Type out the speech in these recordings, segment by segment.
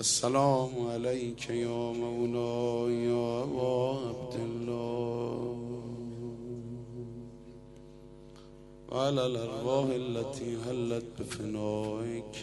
السلام عليك يا مولاي يا أبا عبد الله وعلى الأرواح التي هلت بفنائك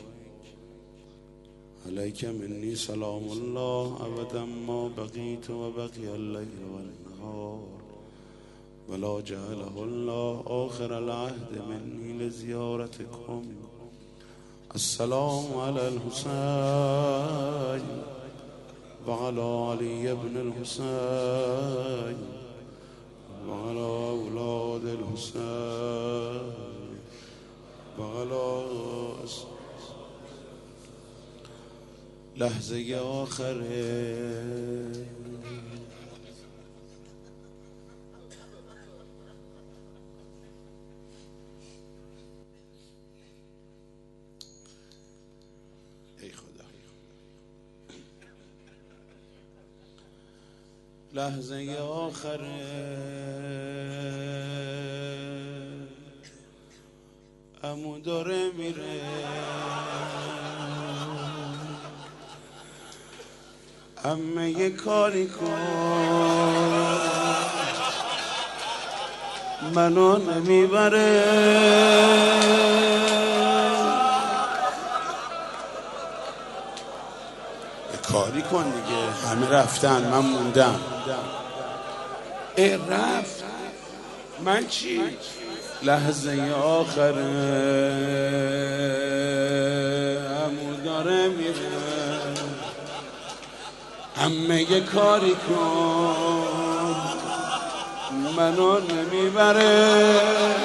عليك مني سلام الله أبدا ما بقيت وبقي الليل والنهار ولا جعله الله آخر العهد مني لزيارتكم. السلام على الحسين وعلى علي بن الحسين وعلى أولاد الحسين وعلى لحظه آخره. ای خدا، لحظه آخره عمو داره میره، عمه یه کاری کن منو نمیبره. یه کاری کن دیگه، همه رفتن من موندم. رفت من چی؟ لحظه آخره عمو داره میره، همه یه کاری کن منو نمیبره.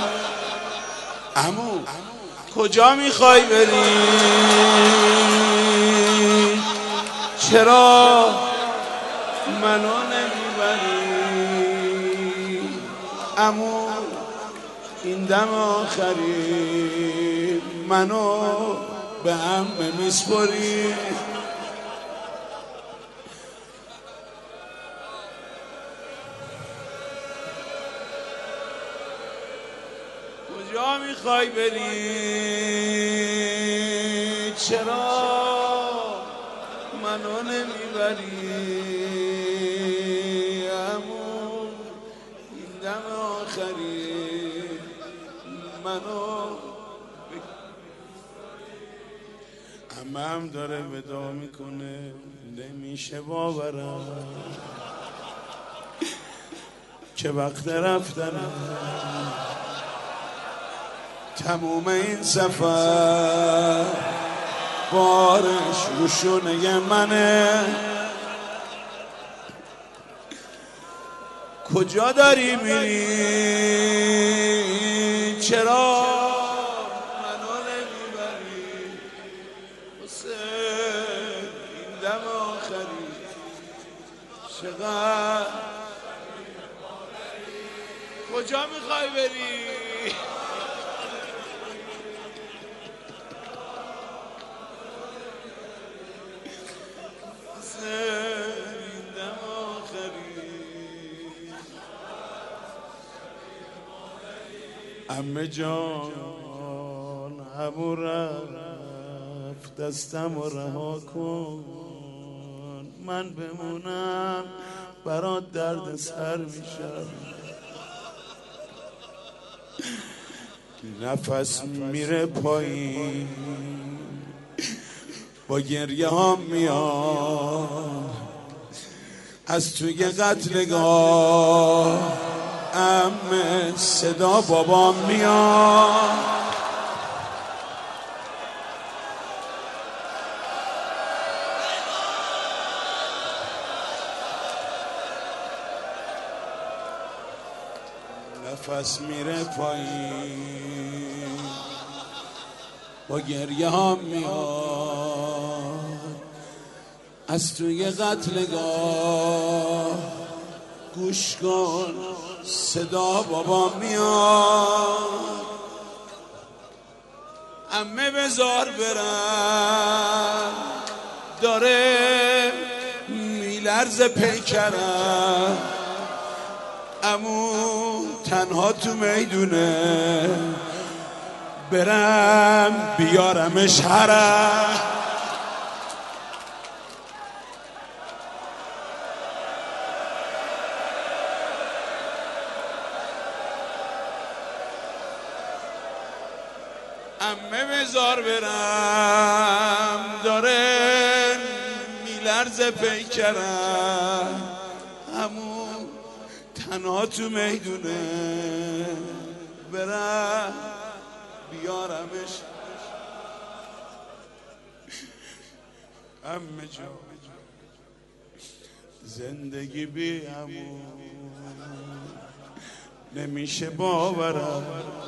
عمو کجا میخوای بری؟ چرا منو نمیبری؟ عمو این دم آخری منو به عمه میسپری. کجا میخوای بری؟ چرا منو نمیبری؟ عمو این دم آخری منو عمم داره ودا میکنه، نمیشه باورم که وقت رفتنه. تموم این سفر بارش رو شونه منه. کجا داری میری؟ چرا منو نمیبری؟ حسین این دم آخری چقدر کجا میخوای بری؟ عمه جان عمو رفت دستم رو رها کن، من بمونم برات درد سر میشم. نفس میره پایین با گریه ها میاد از توی قتلگاه، عمه صدا بابام میاد. نفس میره پایین با گریه ها میاد از توی قتلگاه، گوش کن صدا بابا میاد. عمه بذار برم داره میلرزه پیکرم، عمو تنها تو میدونه برم بیارمش حرم. همه بزار برم داره میلرزه پیکرم همون تنها تو میدونه برم بیارمش همه جا زندگی بی همون نمیشه باورم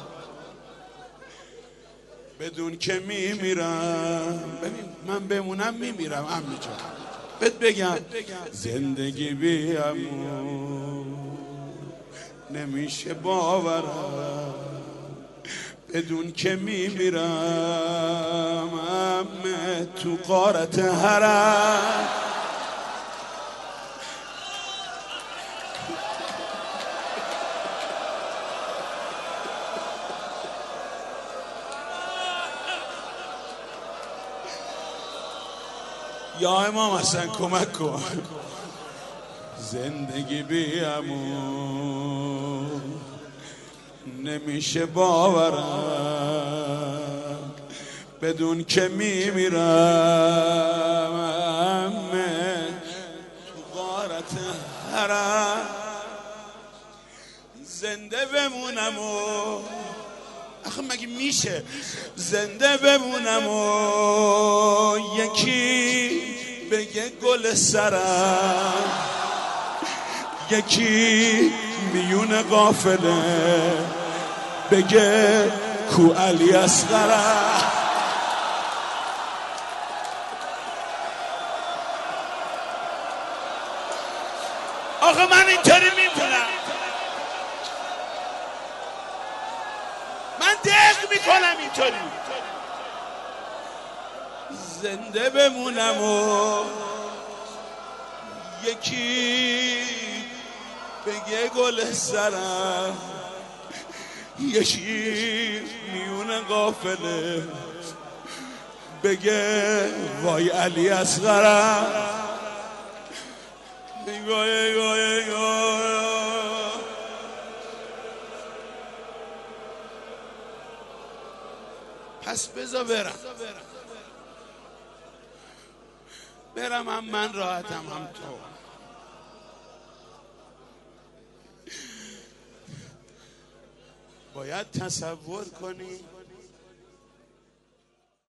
بدون که میمیرم ببین من بمونم میمیرم همه جا بهت بگم زندگی بی همون نمیشه باورم بدون که میمیرم همه تو غارت حرم یا امام حسن کمک کن زندگی بی همون نمیشه باورم بدون که میمیرم همه تو غارت حرم زنده بمونم و آخه مگه میشه زنده بمونم و یکی بگه گل سرم یکی میون قافله بگه کو علی اصغرم آخه من اینطوری میمونم من دق میکنم اینطوری زنده بمونم و یکی بگه گل سرم یکی میون قافله بگه وای علی اصغرم پس بذار برم هم من راحتم هم تو باید تصور کنی